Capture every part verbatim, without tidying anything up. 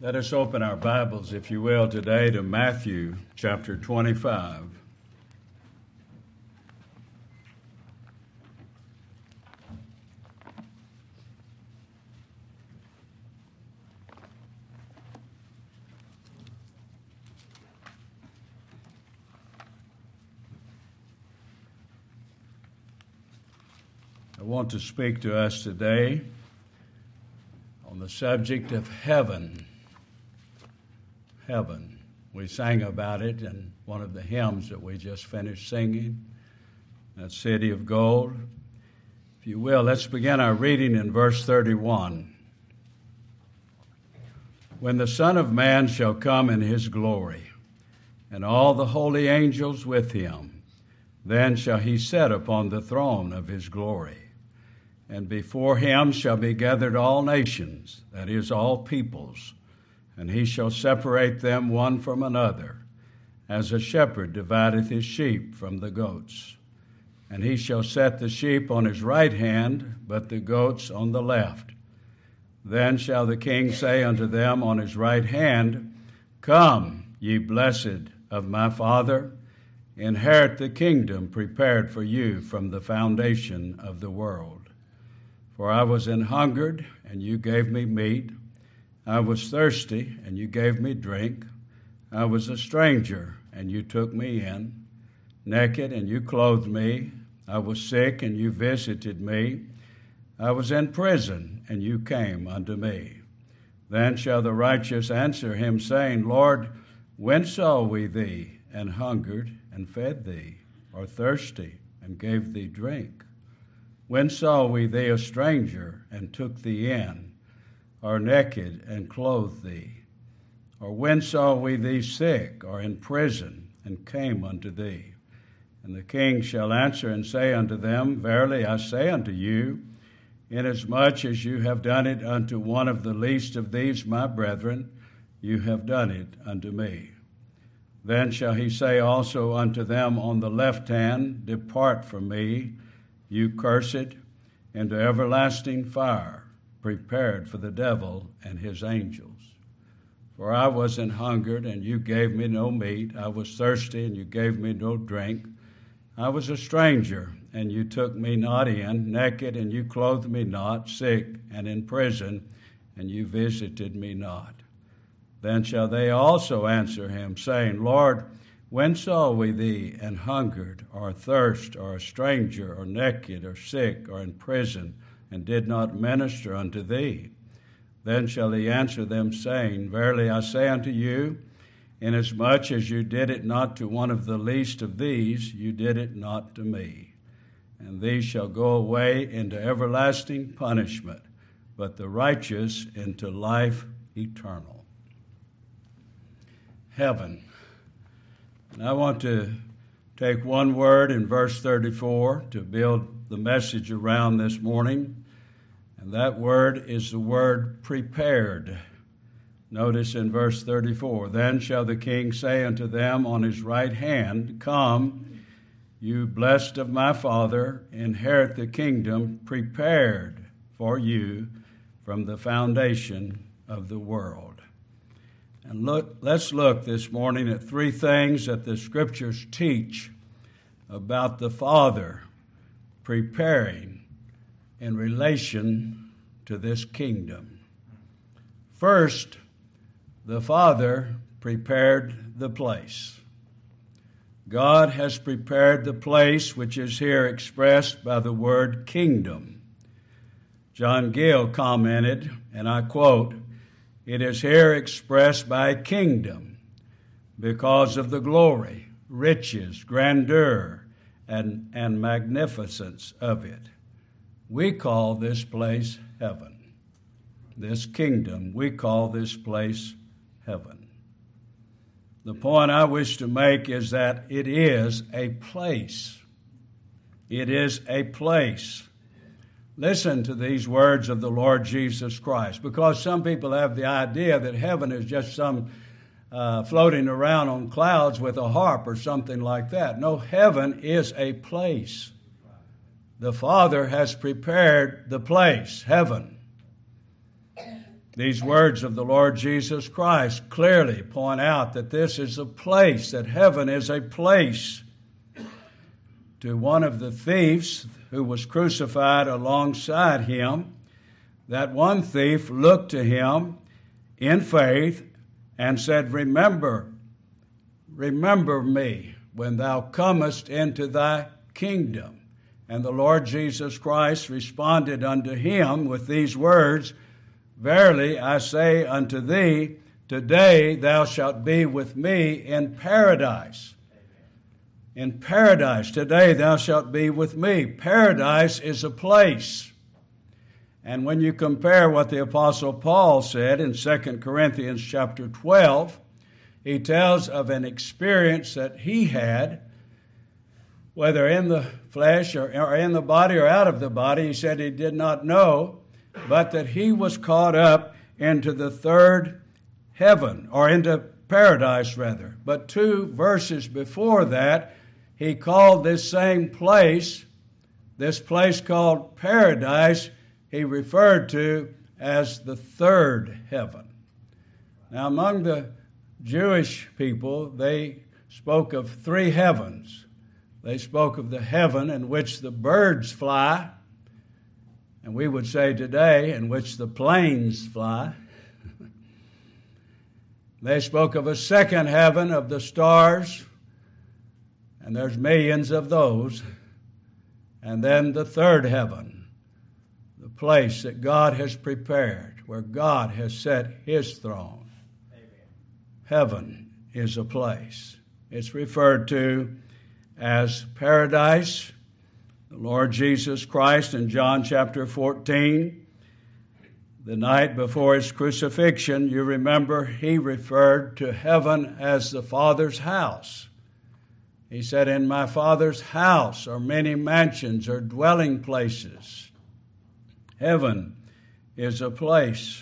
Let us open our Bibles, if you will, today to Matthew chapter twenty-five. I want to speak to us today on the subject of heaven. Heaven. We sang about it in one of the hymns that we just finished singing, that City of Gold. If you will, let's begin our reading in verse thirty-one. When the Son of Man shall come in his glory, and all the holy angels with him, then shall he sit upon the throne of his glory. And before him shall be gathered all nations, that is, all peoples, and he shall separate them one from another, as a shepherd divideth his sheep from the goats. And he shall set the sheep on his right hand, but the goats on the left. Then shall the king say unto them on his right hand, Come, ye blessed of my Father, inherit the kingdom prepared for you from the foundation of the world. For I was an hungered, and you gave me meat. I was thirsty, and you gave me drink. I was a stranger, and you took me in. Naked, and you clothed me. I was sick, and you visited me. I was in prison, and you came unto me. Then shall the righteous answer him, saying, Lord, when saw we thee, and hungered, and fed thee, or thirsty, and gave thee drink? When saw we thee a stranger, and took thee in, or naked, and clothed thee? Or when saw we thee sick, or in prison, and came unto thee? And the king shall answer and say unto them, Verily I say unto you, inasmuch as you have done it unto one of the least of these my brethren, you have done it unto me. Then shall he say also unto them on the left hand, Depart from me, you cursed, into everlasting fire, prepared for the devil and his angels. For I was an hungered, and you gave me no meat. I was thirsty, and you gave me no drink. I was a stranger, and you took me not in. Naked, and you clothed me not. Sick, and in prison, and you visited me not. Then shall they also answer him, saying, Lord, when saw we thee an hungered, or thirst, or a stranger, or naked, or sick, or in prison, and did not minister unto thee? Then shall he answer them, saying, Verily I say unto you, inasmuch as you did it not to one of the least of these, you did it not to me. And these shall go away into everlasting punishment, but the righteous into life eternal. Heaven. And I want to take one word in verse thirty-four to build the message around this morning, and that word is the word prepared. Notice in verse thirty-four, Then shall the king say unto them on his right hand, Come, you blessed of my Father, inherit the kingdom prepared for you from the foundation of the world. And look, let's look this morning at three things that the Scriptures teach about the Father preparing in relation to this kingdom. First, the Father prepared the place. God has prepared the place which is here expressed by the word kingdom. John Gill commented, and I quote, It is here expressed by kingdom because of the glory, riches, grandeur, and, and magnificence of it. We call this place heaven. This kingdom, we call this place heaven. The point I wish to make is that it is a place. It is a place. Listen to these words of the Lord Jesus Christ, because some people have the idea that heaven is just some uh, floating around on clouds with a harp or something like that. No, heaven is a place. The Father has prepared the place, heaven. These words of the Lord Jesus Christ clearly point out that this is a place, that heaven is a place. To one of the thieves who was crucified alongside him, that one thief looked to him in faith and said, Remember, remember me when thou comest into thy kingdom. And the Lord Jesus Christ responded unto him with these words, Verily I say unto thee, today thou shalt be with me in paradise. In paradise, today thou shalt be with me. Paradise is a place. And when you compare what the Apostle Paul said in Second Corinthians chapter twelve, he tells of an experience that he had, whether in the flesh or, or in the body or out of the body. He said he did not know, but that he was caught up into the third heaven, or into paradise rather. But two verses before that, he called this same place, this place called paradise, he referred to as the third heaven. Now, among the Jewish people, they spoke of three heavens. They spoke of the heaven in which the birds fly, and we would say today, in which the planes fly. They spoke of a second heaven of the stars, and there's millions of those. And then the third heaven, the place that God has prepared, where God has set his throne. Amen. Heaven is a place. It's referred to as paradise. The Lord Jesus Christ in John chapter fourteen, the night before his crucifixion, you remember he referred to heaven as the Father's house. He said, In my Father's house are many mansions or dwelling places. Heaven is a place.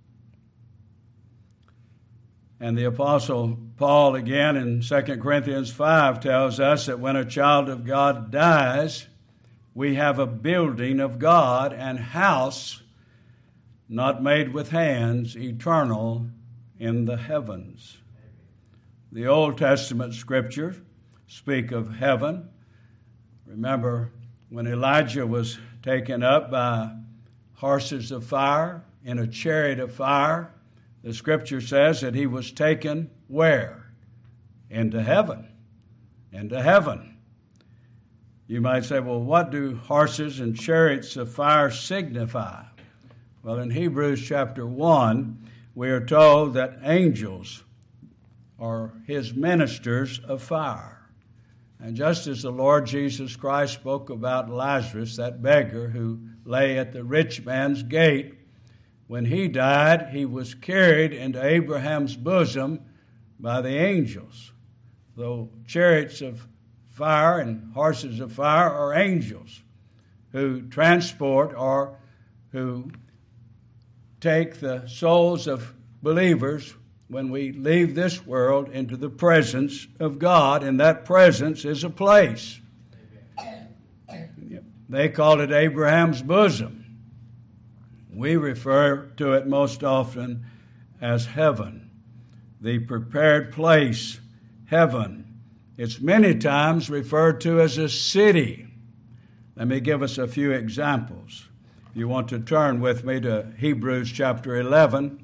And the Apostle Paul again in Second Corinthians five tells us that when a child of God dies, we have a building of God and house not made with hands, eternal in the heavens. The Old Testament scriptures speak of heaven. Remember when Elijah was taken up by horses of fire in a chariot of fire, the scripture says that he was taken where? Into heaven. Into heaven. You might say, well, what do horses and chariots of fire signify? Well, in Hebrews chapter one, we are told that angels are his ministers of fire. And just as the Lord Jesus Christ spoke about Lazarus, that beggar who lay at the rich man's gate, when he died, he was carried into Abraham's bosom by the angels. Though chariots of fire and horses of fire are angels who transport or who take the souls of believers when we leave this world into the presence of God, and that presence is a place. They called it Abraham's bosom. We refer to it most often as heaven, the prepared place, heaven. It's many times referred to as a city. Let me give us a few examples. If you want to turn with me to Hebrews chapter eleven,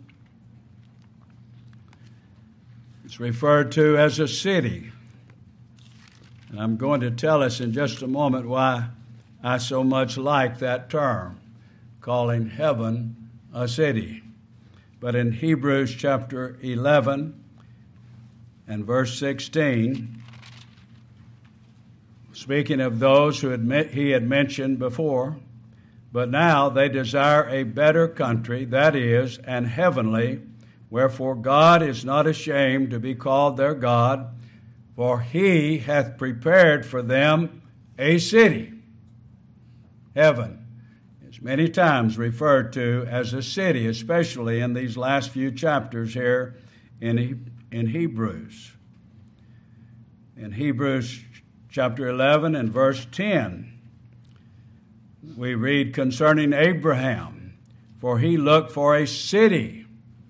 it's referred to as a city. And I'm going to tell us in just a moment why I so much like that term, calling heaven a city. But in Hebrews chapter eleven and verse sixteen, speaking of those who admit, he had mentioned before, but now they desire a better country, that is, an heavenly, wherefore God is not ashamed to be called their God, for he hath prepared for them a city. Heaven is many times referred to as a city, especially in these last few chapters here in, in Hebrews. In Hebrews chapter eleven and verse ten, we read concerning Abraham, for he looked for a city.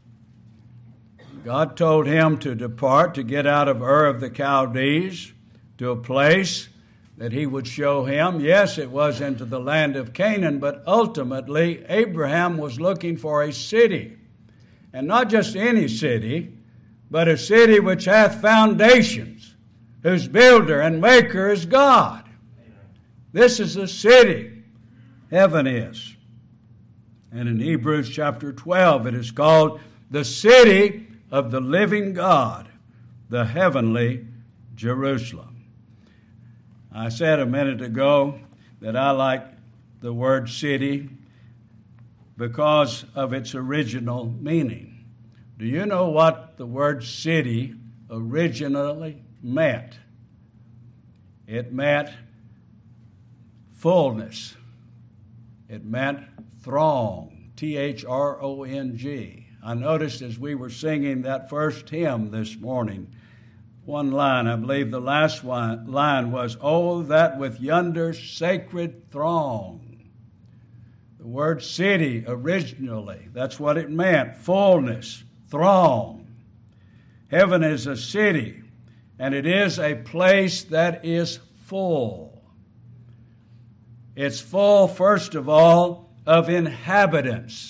God told him to depart, to get out of Ur of the Chaldees to a place that he would show him. Yes, it was into the land of Canaan, but ultimately Abraham was looking for a city. And not just any city, but a city which hath foundations, whose builder and maker is God. This is the city heaven is. And in Hebrews chapter twelve, it is called the city of the living God, the heavenly Jerusalem. I said a minute ago that I like the word city because of its original meaning. Do you know what the word city originally meant? It meant fullness. It meant throng, T H R O N G. I noticed as we were singing that first hymn this morning, one line, I believe the last one, line was, "Oh, that with yonder sacred throng." The word city originally, that's what it meant, fullness, throng. Heaven is a city, and it is a place that is full. It's full, first of all, of inhabitants.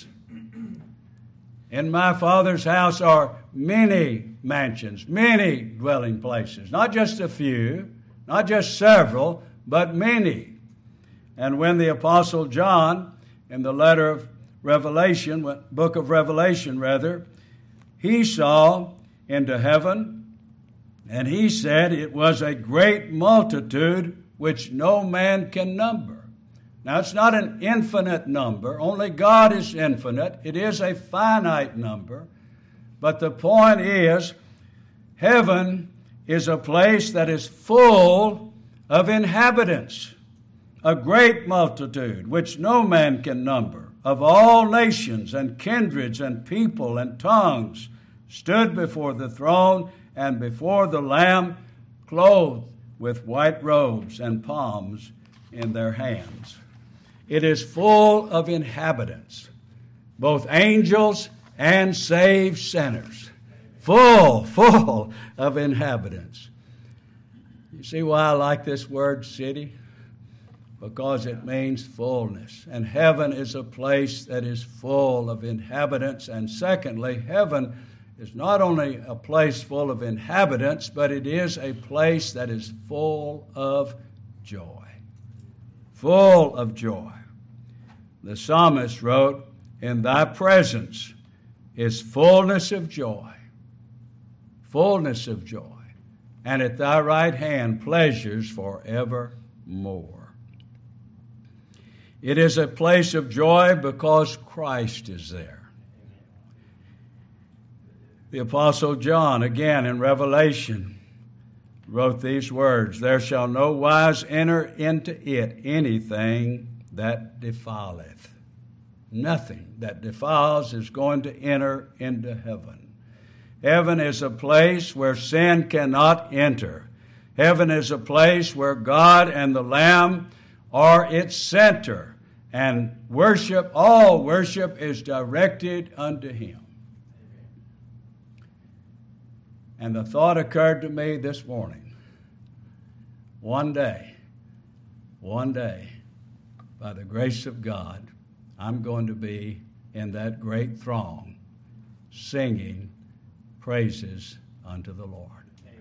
In my Father's house are many mansions, many dwelling places, not just a few, not just several, but many. And when the Apostle John, in the letter of Revelation, book of Revelation rather, he saw into heaven, and he said it was a great multitude which no man can number. Now, it's not an infinite number. Only God is infinite. It is a finite number. But the point is, heaven is a place that is full of inhabitants, a great multitude which no man can number, of all nations and kindreds and people and tongues, stood before the throne and before the Lamb, clothed with white robes and palms in their hands. It is full of inhabitants, both angels and saved sinners. Full, full of inhabitants. You see why I like this word city? Because it means fullness. And heaven is a place that is full of inhabitants. And secondly, heaven is not only a place full of inhabitants, but it is a place that is full of joy. Full of joy. The psalmist wrote, "In thy presence is fullness of joy, fullness of joy, and at thy right hand pleasures forevermore." It is a place of joy because Christ is there. The Apostle John, again in Revelation, wrote these words, "There shall no wise enter into it anything that defileth." Nothing that defiles is going to enter into heaven. Heaven is a place where sin cannot enter. Heaven is a place where God and the Lamb are its center, and worship, all worship is directed unto Him. And the thought occurred to me this morning. One day, one day, by the grace of God, I'm going to be in that great throng singing praises unto the Lord.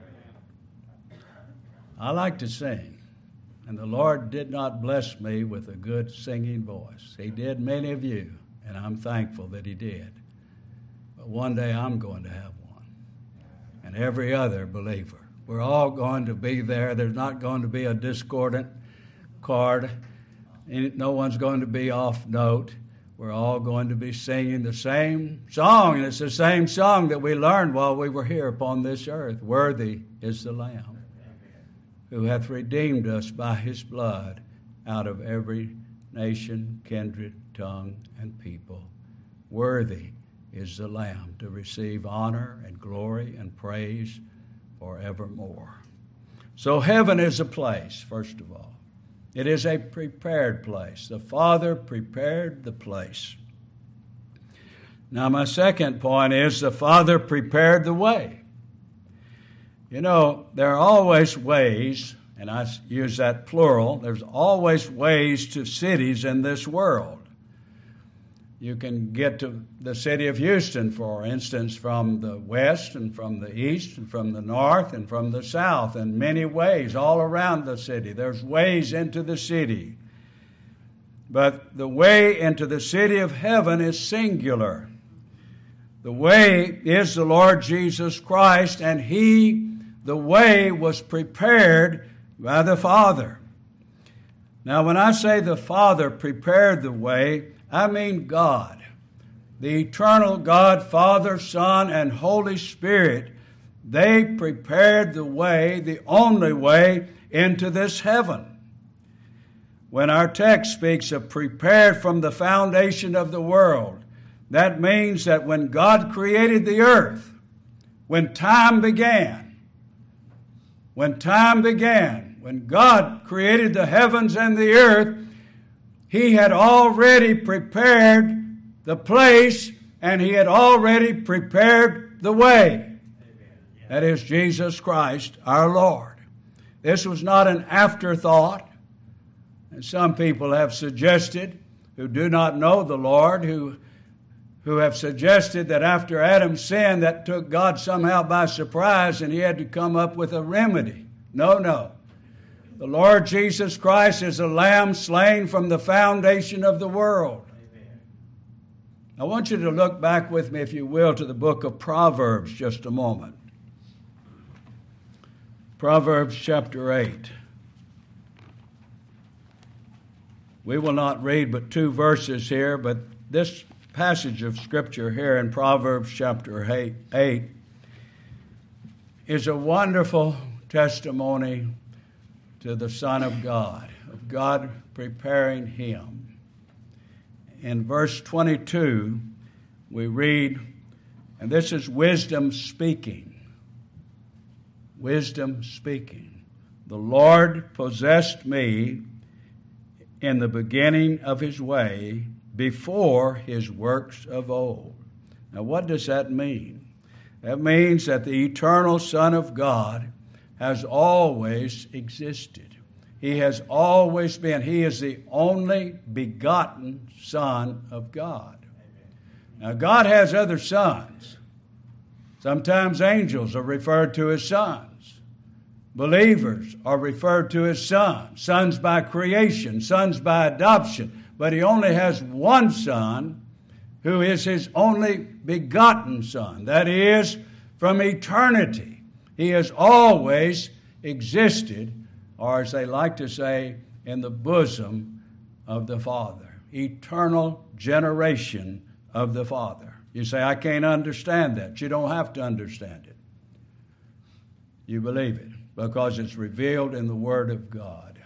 I like to sing, and the Lord did not bless me with a good singing voice. He did many of you, and I'm thankful that He did. But one day I'm going to have one, and every other believer. We're all going to be there. There's not going to be a discordant chord. No one's going to be off note. We're all going to be singing the same song, and it's the same song that we learned while we were here upon this earth. Worthy is the Lamb who hath redeemed us by His blood out of every nation, kindred, tongue, and people. Worthy is the Lamb to receive honor and glory and praise forevermore. So heaven is a place, first of all. It is a prepared place. The Father prepared the place. Now, my second point is the Father prepared the way. You know, there are always ways, and I use that plural, there's always ways to cities in this world. You can get to the city of Houston, for instance, from the west and from the east and from the north and from the south, in many ways all around the city. There's ways into the city. But the way into the city of heaven is singular. The way is the Lord Jesus Christ, and He, the way, was prepared by the Father. Now, when I say the Father prepared the way, I mean God. The eternal God, Father, Son, and Holy Spirit, they prepared the way, the only way, into this heaven. When our text speaks of prepared from the foundation of the world, that means that when God created the earth, when time began, when time began, when God created the heavens and the earth, He had already prepared the place, and He had already prepared the way. That is Jesus Christ, our Lord. This was not an afterthought. And some people have suggested, who do not know the Lord, who, who have suggested that after Adam sinned, that took God somehow by surprise and He had to come up with a remedy. No, no. The Lord Jesus Christ is a lamb slain from the foundation of the world. Amen. I want you to look back with me, if you will, to the book of Proverbs just a moment. Proverbs chapter eight. We will not read but two verses here, but this passage of Scripture here in Proverbs chapter eight is a wonderful testimony to the Son of God, of God preparing Him. In verse twenty-two, we read, and this is wisdom speaking. Wisdom speaking. The Lord possessed me in the beginning of His way, before His works of old. Now, what does that mean? That means that the eternal Son of God has always existed. He has always been. He is the only begotten Son of God. Now, God has other sons. Sometimes angels are referred to as sons. Believers are referred to as sons. Sons by creation, sons by adoption. But He only has one Son who is His only begotten Son. That is, from eternity. He has always existed, or as they like to say, in the bosom of the Father. Eternal generation of the Father. You say, I can't understand that. You don't have to understand it. You believe it because it's revealed in the Word of God.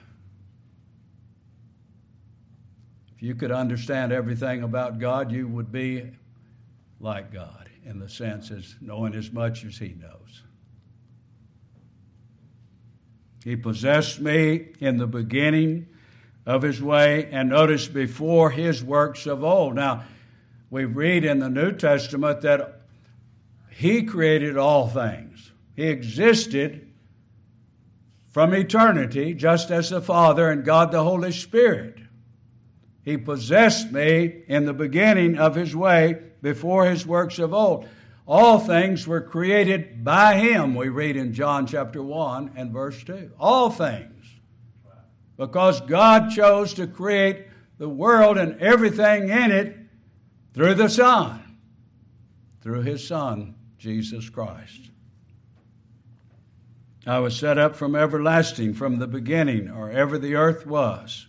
If you could understand everything about God, you would be like God in the sense as knowing as much as He knows. He possessed me in the beginning of His way, and notice, before His works of old. Now, we read in the New Testament that He created all things. He existed from eternity, just as the Father and God the Holy Spirit. He possessed me in the beginning of His way, before His works of old. All things were created by Him, we read in John chapter one and verse two. All things. Because God chose to create the world and everything in it through the Son. Through His Son, Jesus Christ. I was set up from everlasting, from the beginning, or ever the earth was.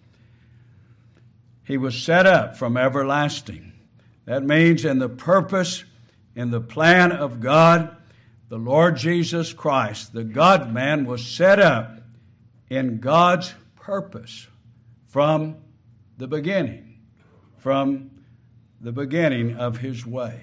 He was set up from everlasting. That means in the purpose, in the plan of God, the Lord Jesus Christ, the God-man, was set up in God's purpose from the beginning, from the beginning of His way.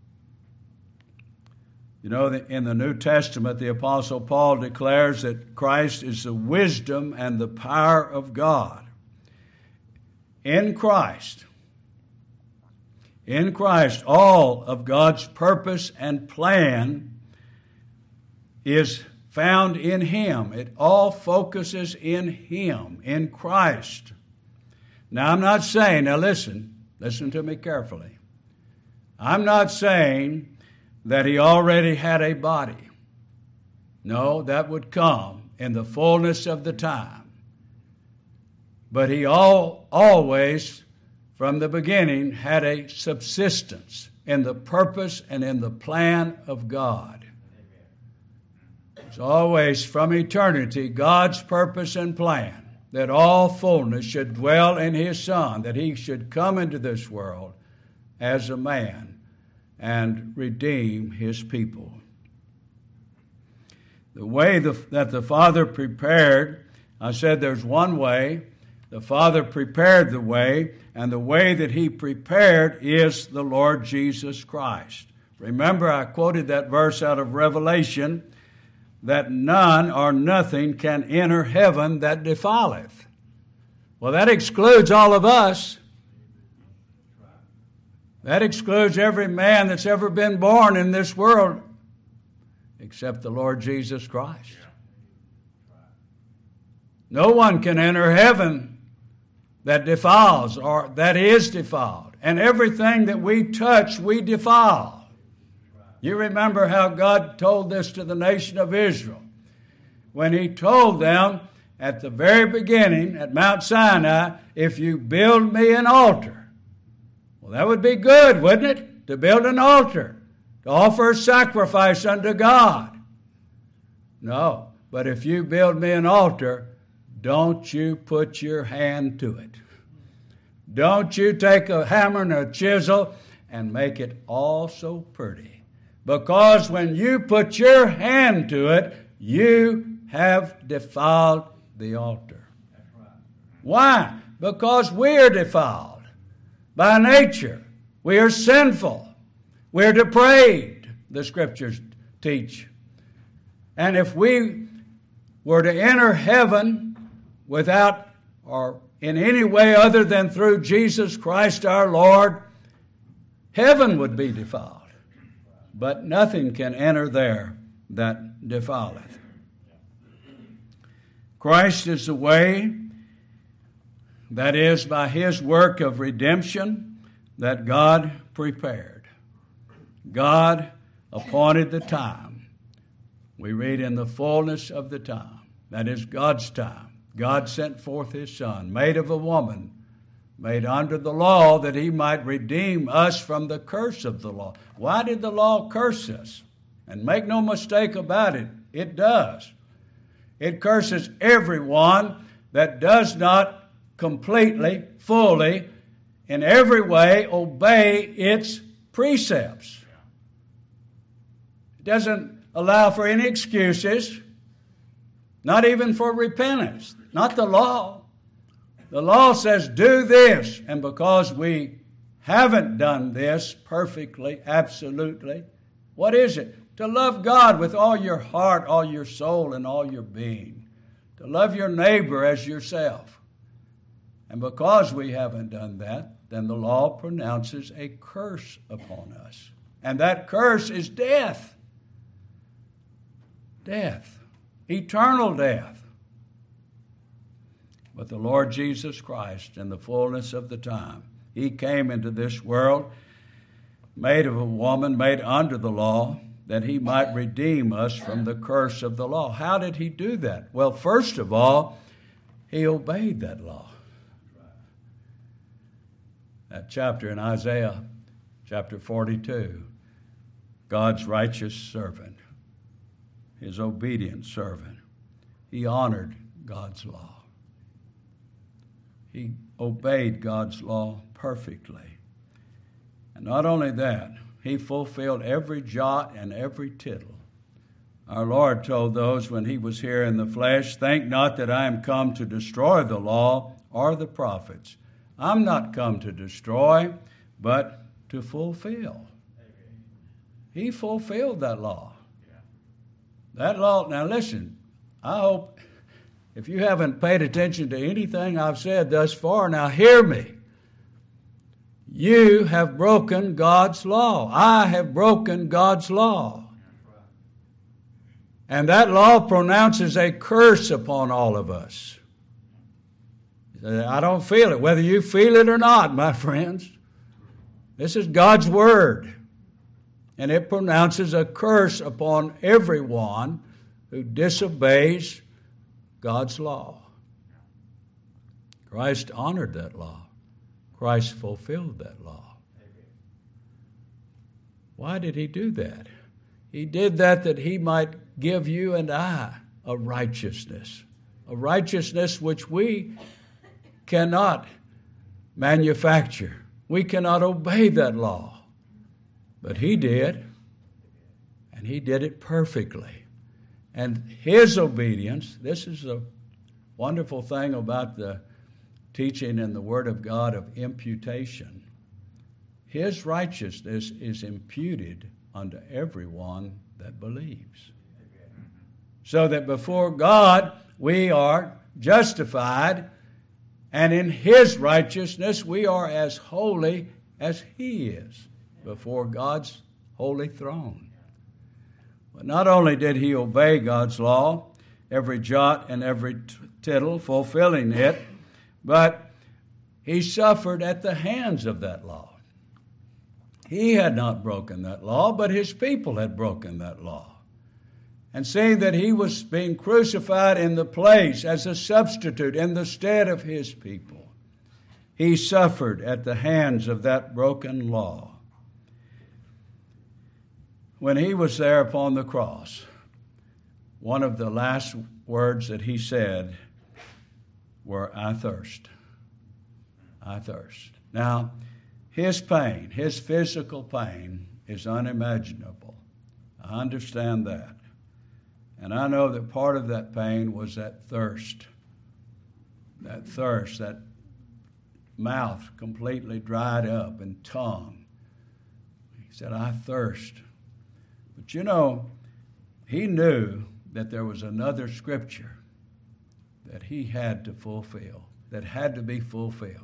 You know, in the New Testament, the Apostle Paul declares that Christ is the wisdom and the power of God. In Christ, In Christ, all of God's purpose and plan is found in Him. It all focuses in Him, in Christ. Now, I'm not saying, now listen, listen to me carefully. I'm not saying that He already had a body. No, that would come in the fullness of the time. But He all, always, from the beginning, had a subsistence in the purpose and in the plan of God. It's always from eternity God's purpose and plan that all fullness should dwell in His Son, that He should come into this world as a man and redeem His people. The way the, that the Father prepared, I said there's one way. The Father prepared the way, and the way that He prepared is the Lord Jesus Christ. Remember, I quoted that verse out of Revelation, that none or nothing can enter heaven that defileth. Well, that excludes all of us. That excludes every man that's ever been born in this world, except the Lord Jesus Christ. No one can enter heaven that defiles or that is defiled. And everything that we touch, we defile. You remember how God told this to the nation of Israel when He told them at the very beginning at Mount Sinai, if you build me an altar. Well, that would be good, wouldn't it? To build an altar, to offer a sacrifice unto God. No, but if you build me an altar, don't you put your hand to it. Don't you take a hammer and a chisel and make it all so pretty. Because when you put your hand to it, you have defiled the altar. That's right. Why? Because we are defiled by nature. We are sinful. We are depraved, the Scriptures teach. And if we were to enter heaven without or in any way other than through Jesus Christ our Lord, heaven would be defiled. But nothing can enter there that defileth. Christ is the way, that is, by His work of redemption, that God prepared. God appointed the time. We read in the fullness of the time. That is God's time. God sent forth His Son, made of a woman, made under the law, that He might redeem us from the curse of the law. Why did the law curse us? And make no mistake about it, it does. It curses everyone that does not completely, fully, in every way obey its precepts. It doesn't allow for any excuses, not even for repentance, not the law. The law says, do this, and because we haven't done this perfectly, absolutely, what is it? To love God with all your heart, all your soul, and all your being. To love your neighbor as yourself. And because we haven't done that, then the law pronounces a curse upon us. And that curse is death. Death. Eternal death. But the Lord Jesus Christ, in the fullness of the time, He came into this world, made of a woman, made under the law, that He might redeem us from the curse of the law. How did He do that? Well, first of all, He obeyed that law. That chapter in Isaiah, chapter forty-two, God's righteous servant, His obedient servant, he honored God's law. He obeyed God's law perfectly. And not only that, he fulfilled every jot and every tittle. Our Lord told those when He was here in the flesh, think not that I am come to destroy the law or the prophets. I'm not come to destroy, but to fulfill. He fulfilled that law. That law, now listen, I hope if you haven't paid attention to anything I've said thus far, now hear me. You have broken God's law. I have broken God's law. And that law pronounces a curse upon all of us. I don't feel it, whether you feel it or not, my friends. This is God's word. And it pronounces a curse upon everyone who disobeys God's law. Christ honored that law. Christ fulfilled that law. Why did he do that? He did that that he might give you and I a righteousness. A righteousness which we cannot manufacture. We cannot obey that law. But he did. And he did it perfectly. And his obedience, this is a wonderful thing about the teaching in the Word of God of imputation. His righteousness is imputed unto everyone that believes. So that before God we are justified, and in his righteousness we are as holy as he is before God's holy throne. But not only did he obey God's law, every jot and every tittle, fulfilling it, but he suffered at the hands of that law. He had not broken that law, but his people had broken that law. And seeing that he was being crucified in the place as a substitute in the stead of his people, he suffered at the hands of that broken law. When he was there upon the cross, one of the last words that he said were, "I thirst. I thirst." Now, his pain, his physical pain, is unimaginable. I understand that. And I know that part of that pain was that thirst. That thirst, that mouth completely dried up and tongue. He said, "I thirst." But you know, he knew that there was another scripture that he had to fulfill, that had to be fulfilled.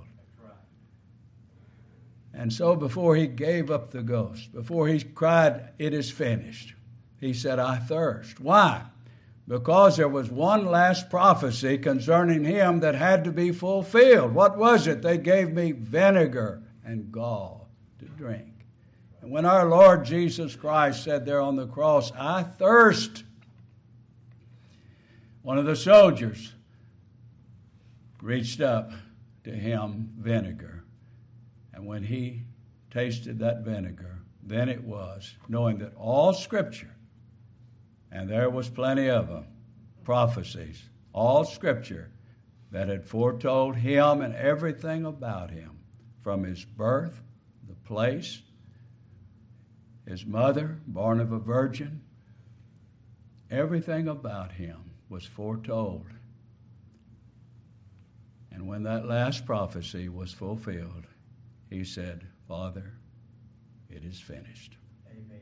And so before he gave up the ghost, before he cried, "It is finished," he said, "I thirst." Why? Because there was one last prophecy concerning him that had to be fulfilled. What was it? They gave me vinegar and gall to drink. And when our Lord Jesus Christ said there on the cross, "I thirst," one of the soldiers reached up to him vinegar. And when he tasted that vinegar, then it was, knowing that all Scripture, and there was plenty of them, prophecies, all Scripture that had foretold him and everything about him, from his birth, the place, his mother, born of a virgin, everything about him was foretold. And when that last prophecy was fulfilled, he said, "Father, it is finished." Amen.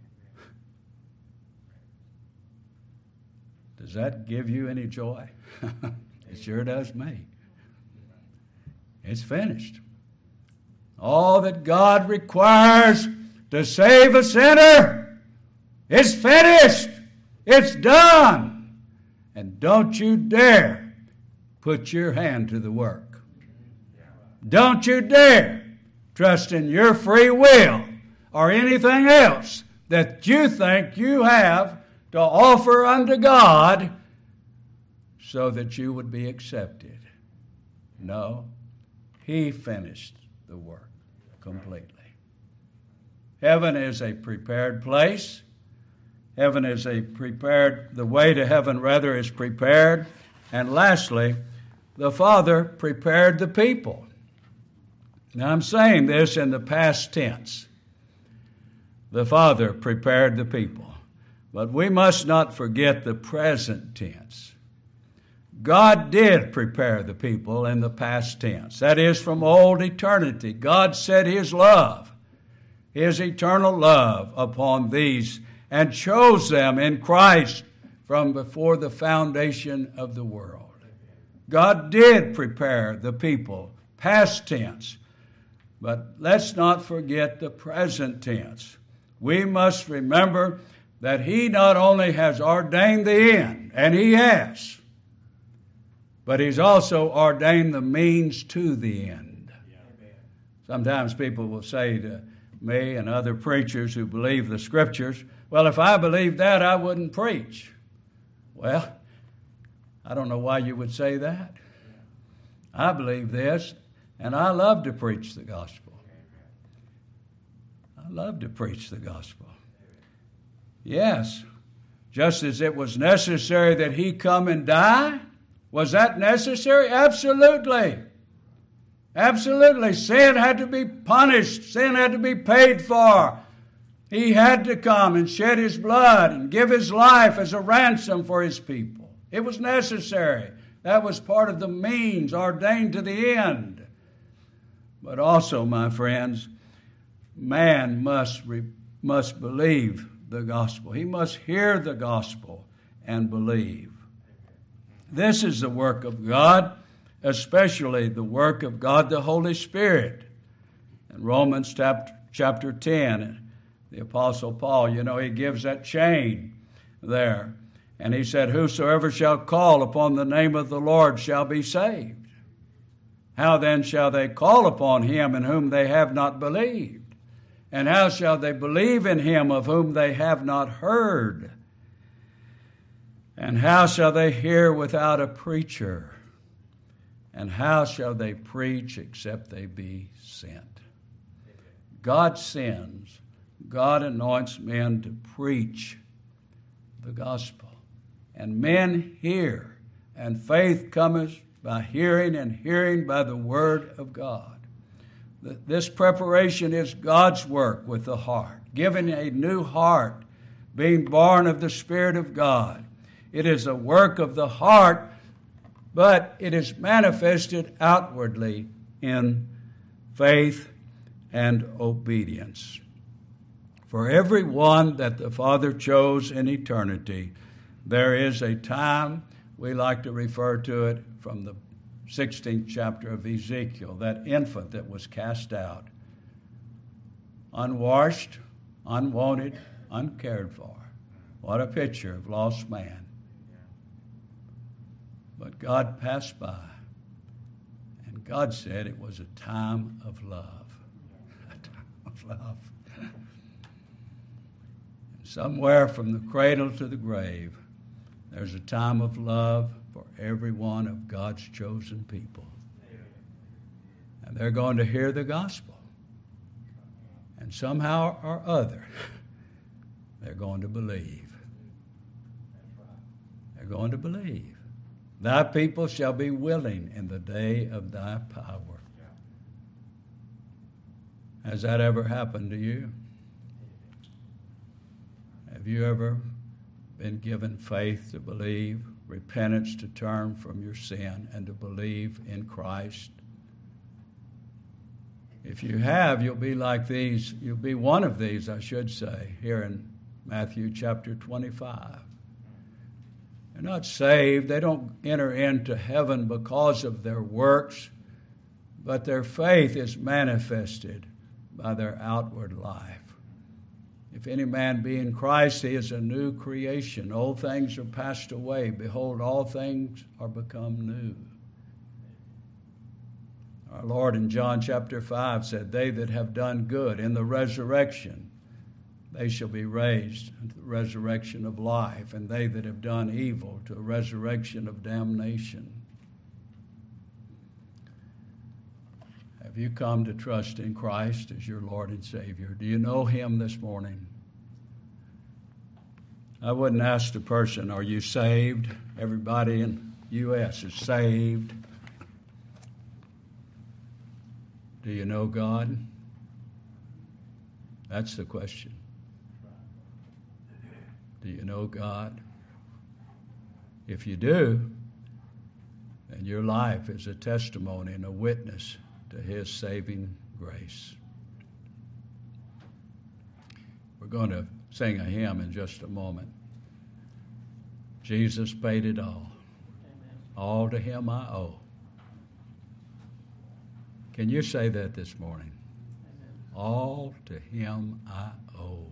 Does that give you any joy? It sure does me. It's finished. All that God requires to save a sinner is finished. It's done. And don't you dare put your hand to the work. Don't you dare trust in your free will or anything else that you think you have to offer unto God so that you would be accepted. No, he finished the work completely. Heaven is a prepared place. Heaven is a prepared, the way to heaven rather is prepared. And lastly, the Father prepared the people. Now, I'm saying this in the past tense. The Father prepared the people. But we must not forget the present tense. God did prepare the people in the past tense. That is, from old eternity. God set his love, his eternal love upon these, and chose them in Christ from before the foundation of the world. God did prepare the people, past tense, But let's not forget the present tense. We must remember that he not only has ordained the end, and he has, but he's also ordained the means to the end. Sometimes people will say to me and other preachers who believe the Scriptures, well, if I believed that, I wouldn't preach. Well, I don't know why you would say that. I believe this, and I love to preach the gospel. I love to preach the gospel. Yes, just as it was necessary that he come and die. Was that necessary? Absolutely. Absolutely. Sin had to be punished. Sin had to be paid for. He had to come and shed his blood and give his life as a ransom for his people. It was necessary. That was part of the means ordained to the end. But also, my friends, man must, re- must believe the gospel. He must hear the gospel and believe. This is the work of God, especially the work of God the Holy Spirit. In Romans chapter, chapter ten, the Apostle Paul, you know, he gives that chain there. And he said, whosoever shall call upon the name of the Lord shall be saved. How then shall they call upon him in whom they have not believed? And how shall they believe in him of whom they have not heard? And how shall they hear without a preacher? And how shall they preach except they be sent? God sends, God anoints men to preach the gospel. And men hear, and faith cometh by hearing, and hearing by the word of God. This preparation is God's work with the heart, giving a new heart, being born of the Spirit of God. It is a work of the heart, but it is manifested outwardly in faith and obedience. For every one that the Father chose in eternity, there is a time, we like to refer to it from the sixteenth chapter of Ezekiel, that infant that was cast out, unwashed, unwanted, uncared for. What a picture of lost man. But God passed by, and God said it was a time of love. A time of love. Somewhere from the cradle to the grave, there's a time of love for every one of God's chosen people. And they're going to hear the gospel. And somehow or other, they're going to believe. They're going to believe. Thy people shall be willing in the day of thy power. Has that ever happened to you? Have you ever been given faith to believe, repentance to turn from your sin, and to believe in Christ? If you have, you'll be like these, you'll be one of these, I should say, here in Matthew chapter twenty-five. They're not saved. They don't enter into heaven because of their works, but their faith is manifested by their outward life. If any man be in Christ, he is a new creation. Old things are passed away. Behold, all things are become new. Our Lord in John chapter five said, they that have done good in the resurrection, they shall be raised unto the resurrection of life, and they that have done evil to a resurrection of damnation. Have you come to trust in Christ as your Lord and Savior? Do you know him this morning? I wouldn't ask the person, are you saved? Everybody in the U S is saved. Do you know God? That's the question. Do you know God? If you do, then your life is a testimony and a witness to his saving grace. We're going to sing a hymn in just a moment. Jesus paid it all. Amen. All to him I owe. Can you say that this morning? All to him I owe.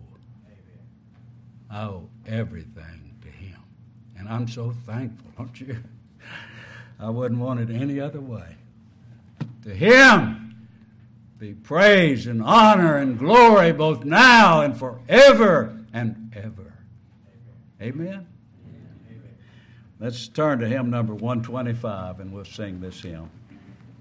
I owe everything to him. And I'm so thankful, don't you? I wouldn't want it any other way. To him be praise and honor and glory both now and forever and ever. Amen? Amen. Let's turn to hymn number one twenty-five and we'll sing this hymn.